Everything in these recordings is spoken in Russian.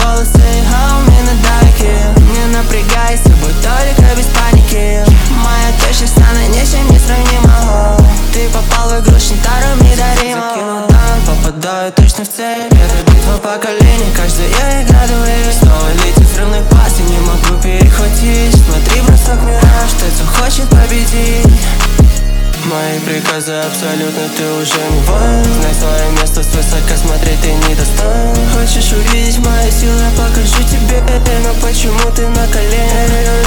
волосы, а у меня дайки. Не напрягайся, будь только без паники. Моя точность, она ничем не сравнима. Ты попал в игру Шинтару Мидарима. Закинул танк, попадаю точно в цель. Это битва поколений, каждая игра дуэль. Снова летит взрывной пас, я не могу перехватить. Смотри, бросок мираж, кто хочет победить. Мои приказы абсолютно, ты уже не воин. Знай свое место, свысока смотреть ты не достоин. Хочешь увидеть мои силы, я покажу тебе. Но почему ты на коленях?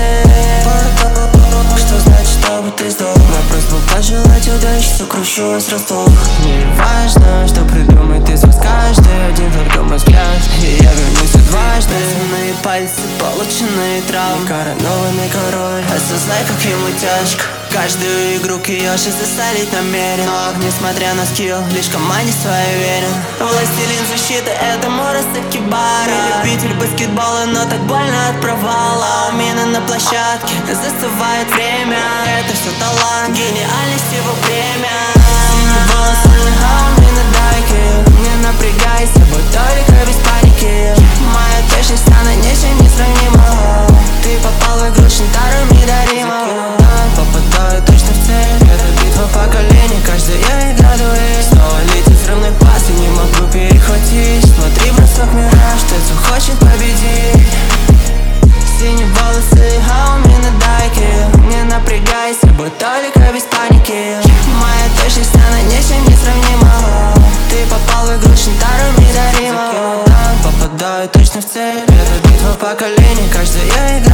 Что значит, чтобы ты сдох? Мой просьба пожелать удачи, сокрушу вас ростов. Мне важно, что придумает из вас каждый. Один только мой взгляд, и я вернусь дважды. Связанные пальцы, полученные травмы. Коронованный король, осознай, как ему тяжко. Каждую игру Киоши засолить намерен. Но, несмотря на скилл, лишь команде своей верен. Властелин защиты, это Мураса Кибара. Любитель баскетбола, но так больно от провала. Мина на площадке, застывает время. Это все талант, гениальность его премия. Волосы, а у меня дайки. Не напрягайся, будь только без паники. Моя точность, она ничем не сравнима. Ты попал в игру Шинтару Мидарима. Попадаю точно в цель. Это битва поколений, каждая игра дуэль. Снова летит взрывной пас, я не могу перехватить. Смотри, бросок мираж, кто хочет победить. Синие волосы, а у меня дайки. Не напрягайся, будь только без паники. Моя точность, она ничем не сравнима. Ты попал в игру Шинтару Мидарима. Попадаю точно в цель. Это битва поколений, каждая игра.